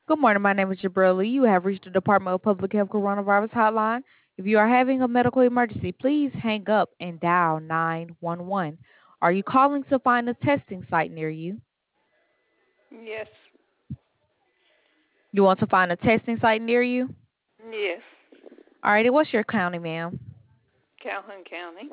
Good morning. My name is Jabril. You have reached the Department of Public Health Coronavirus Hotline. If you are having a medical emergency, please hang up and dial 911. Are you calling to find a testing site near you? Yes. You want to find a testing site near you? Yes. Alrighty, what's your county, ma'am? Calhoun County.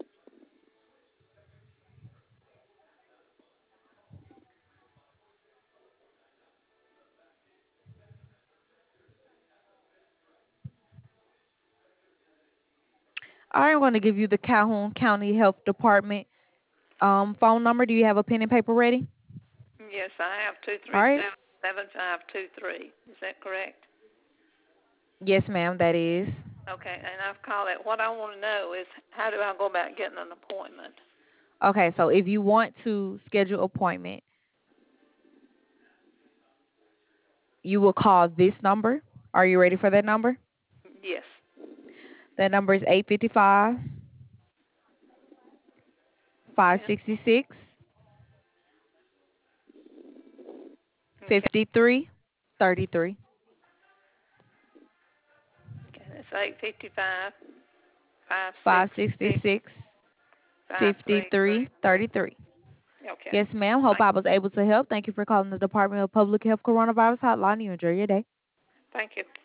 Alright, I'm going to give you the Calhoun County Health Department phone number. Do you have a pen and paper ready? Yes, I have All right. 237-7523. Is that correct? Yes, ma'am, that is. Okay, and I've called it. What I want to know is how do I go about getting an appointment? Okay, so if you want to schedule appointment, you will call this number. Are you ready for that number? Yes. That number is 855 Okay. 566 Okay. 5333. Okay. That's 855 566 566 5333. 5333. Okay. Yes, ma'am. Hope I was able to help. Thank you for calling the Department of Public Health Coronavirus Hotline. You enjoy your day. Thank you.